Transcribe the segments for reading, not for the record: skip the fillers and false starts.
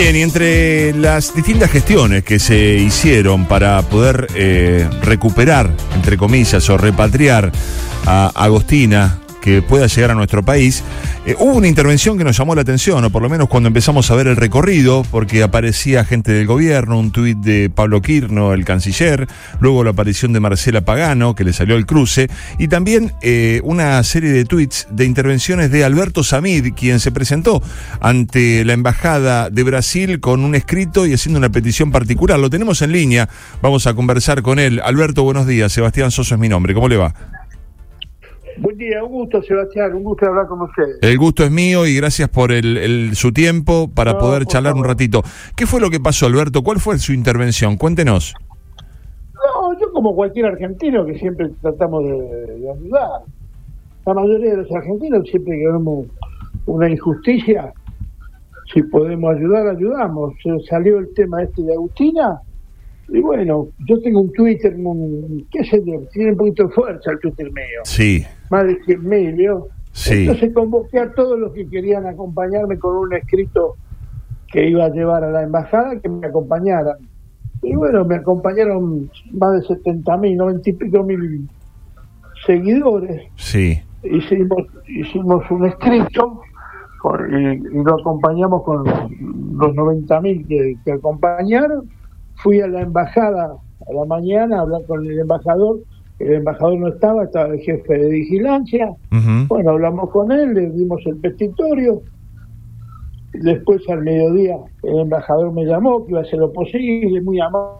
Bien, y entre las distintas gestiones que se hicieron para poder recuperar, entre comillas, o repatriar a Agostina, que pueda llegar a nuestro país, hubo una intervención que nos llamó la atención, o por lo menos cuando empezamos a ver el recorrido, porque aparecía gente del gobierno, un tuit de Pablo Quirno, el canciller, luego la aparición de Marcela Pagano, que le salió el cruce, y también una serie de tuits de intervenciones de Alberto Samid, quien se presentó ante la Embajada de Brasil con un escrito y haciendo una petición particular. Lo tenemos en línea, vamos a conversar con él. Alberto, buenos días. Sebastián Soso es mi nombre, ¿cómo le va? Buen día, un gusto, Sebastián, un gusto hablar con ustedes. El gusto es mío y gracias por su tiempo para poder charlar un ratito. ¿Qué fue lo que pasó, Alberto? ¿Cuál fue su intervención? Cuéntenos. No, yo como cualquier argentino que siempre tratamos de ayudar. La mayoría de los argentinos siempre que vemos una injusticia, si podemos ayudar, ayudamos. Salió el tema este de Agustina y bueno, yo tengo un Twitter, qué sé yo, tiene un poquito de fuerza el Twitter mío. Sí. Más de 100.000, ¿vio? Sí. Entonces convoqué a todos los que querían acompañarme con un escrito que iba a llevar a la embajada, que me acompañaran. Y bueno, me acompañaron más de 70.000, 90 y pico mil seguidores. Sí. Hicimos un escrito y lo acompañamos con los 90.000 que acompañaron. Fui a la embajada a la mañana a hablar con el embajador no estaba el jefe de vigilancia. Uh-huh. Bueno, hablamos con él, le dimos el petitorio. Después al mediodía el embajador me llamó, que iba a hacer lo posible, muy amable.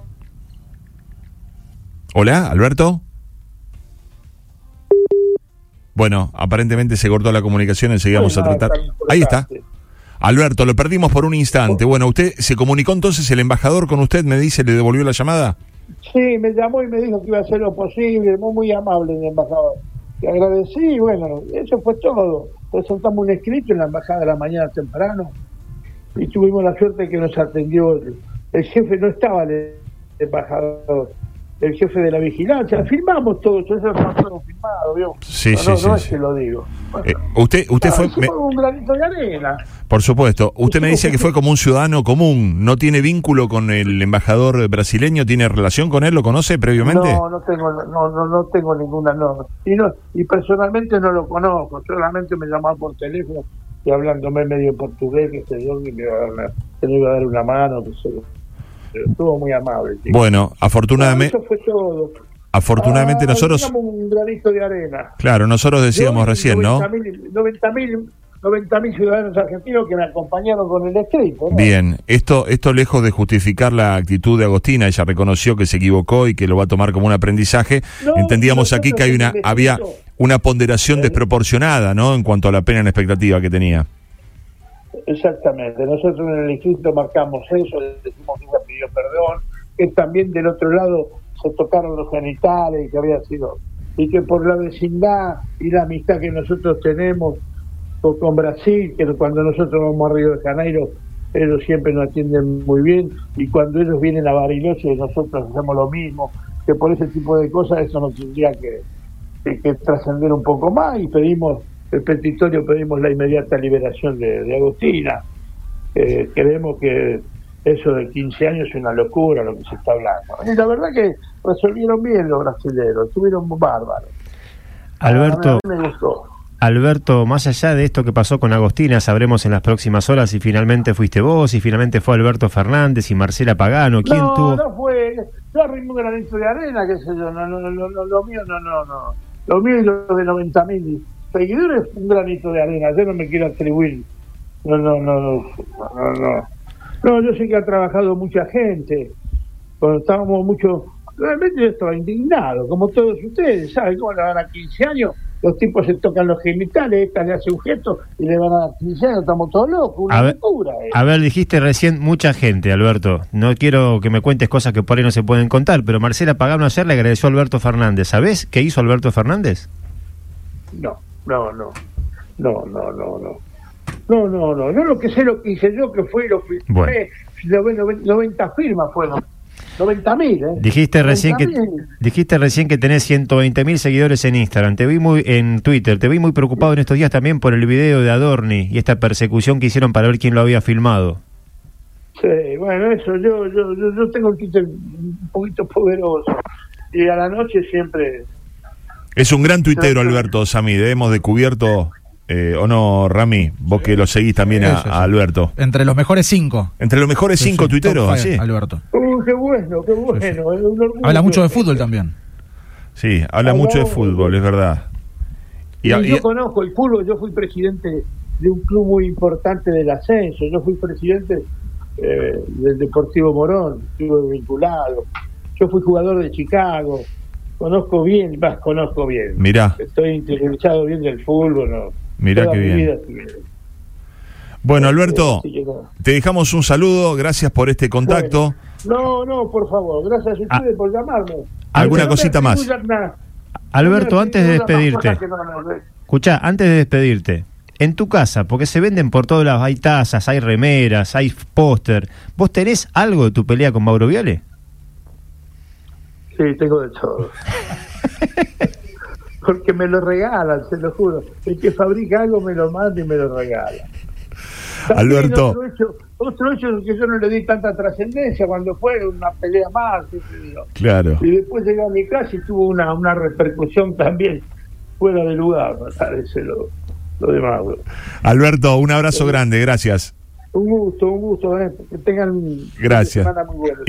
Hola, Alberto. Bueno, aparentemente se cortó la comunicación, enseguida vamos a tratar. Ahí está. Alberto, lo perdimos por un instante. Bueno, ¿usted se comunicó entonces el embajador con usted? Me dice, ¿le devolvió la llamada? Sí, me llamó y me dijo que iba a hacer lo posible, muy amable el embajador. Le agradecí y bueno, eso fue todo. Presentamos un escrito en la embajada de la mañana temprano y tuvimos la suerte que nos atendió el jefe, no estaba el embajador, el jefe de la vigilancia. Firmamos todo eso está todo firmado, ¿vio? Sí, no es sí. que lo digo. Bueno, usted fue... un granito de arena. Por supuesto. Usted me dice que fue como un ciudadano común. ¿No tiene vínculo con el embajador brasileño? ¿Tiene relación con él? ¿Lo conoce previamente? No tengo ninguna. Y personalmente no lo conozco. Solamente me llamaba por teléfono y hablándome medio portugués, que sé yo, que me iba a dar una mano, que sé yo. Estuvo muy amable. Chico. Bueno, afortunadamente... Eso fue todo. Afortunadamente nosotros... un granito de arena. Claro, nosotros decíamos recién, 90.000 ciudadanos argentinos que me acompañaron con el escrito, ¿no? Bien, esto lejos de justificar la actitud de Agostina, ella reconoció que se equivocó y que lo va a tomar como un aprendizaje. Entendíamos aquí que había una ponderación desproporcionada, ¿no?, en cuanto a la pena en expectativa que tenía. Exactamente, nosotros en el escrito marcamos eso, decimos que ella pidió perdón, que también del otro lado se tocaron los genitales, que había sido, y que por la vecindad y la amistad que nosotros tenemos con Brasil, que cuando nosotros vamos a Río de Janeiro, ellos siempre nos atienden muy bien, y cuando ellos vienen a Bariloche, nosotros hacemos lo mismo, que por ese tipo de cosas eso nos tendría que trascender un poco más, y pedimos el petitorio, pedimos la inmediata liberación de Agostina. Creemos que eso de 15 años es una locura lo que se está hablando. Y la verdad que resolvieron bien los brasileños, estuvieron bárbaros. Alberto, a mí me gustó. Alberto, más allá de esto que pasó con Agostina, sabremos en las próximas horas si finalmente fuiste vos, si finalmente fue Alberto Fernández y Marcela Pagano. ¿Quién tuvo? No fue. Yo arrimé un granito de arena, qué sé yo. Lo mío no. Lo mío y lo de 90.000 seguidores es un granito de arena. Yo no me quiero atribuir. No, yo sé que ha trabajado mucha gente. Cuando estábamos realmente yo estaba indignado, como todos ustedes, ¿saben cómo le van a 15 años? Los tipos se tocan los genitales, esta le hace un gesto y le van a dar 15 años, estamos todos locos, una locura. A ver, dijiste recién mucha gente, Alberto. No quiero que me cuentes cosas que por ahí no se pueden contar, pero Marcela Pagano ayer le agradeció a Alberto Fernández. ¿Sabés qué hizo Alberto Fernández? No. Yo lo que sé lo que hice yo, que fue lo firmé, 90 firmas fueron. 90.000, Dijiste recién que tenés 120.000 seguidores en Instagram. En Twitter. Te vi muy preocupado en estos días también por el video de Adorni y esta persecución que hicieron para ver quién lo había filmado. Sí, bueno, eso, yo tengo el Twitter un poquito poderoso y a la noche siempre... Es un gran tuitero, Alberto Samide, hemos descubierto, ¿o no, Rami? Vos que lo seguís también a Alberto. Entre los mejores 5. Entre los mejores 5 tuiteros, así. Alberto. Qué bueno, qué bueno. Es un orgullo. Habla mucho de fútbol también. Sí, habla mucho de fútbol, es verdad. Yo conozco el fútbol, yo fui presidente de un club muy importante del ascenso, yo fui presidente del Deportivo Morón, estuve vinculado, yo fui jugador de Chicago, conozco bien. Mirá. Estoy interiorizado bien del fútbol, ¿no? Mirá qué bien. Bueno, Alberto, te dejamos un saludo, gracias por este contacto. Bueno, no, por favor, gracias a ustedes por llamarme. ¿Alguna cosita más? Alberto, antes de despedirte, escuchá, antes de despedirte, en tu casa, porque se venden por todos lados, hay tazas, hay remeras, hay póster, ¿vos tenés algo de tu pelea con Mauro Viale? Sí, tengo de todo. Porque me lo regalan, se lo juro. El que fabrica algo me lo manda y me lo regala. También Alberto. Otro hecho es que yo no le di tanta trascendencia cuando fue una pelea más. Claro. Y después llegué a mi casa y tuvo una repercusión también fuera de lugar, me parece lo de Mauro. Alberto, un abrazo grande, gracias. Un gusto, que tengan gracias. una semana muy buena.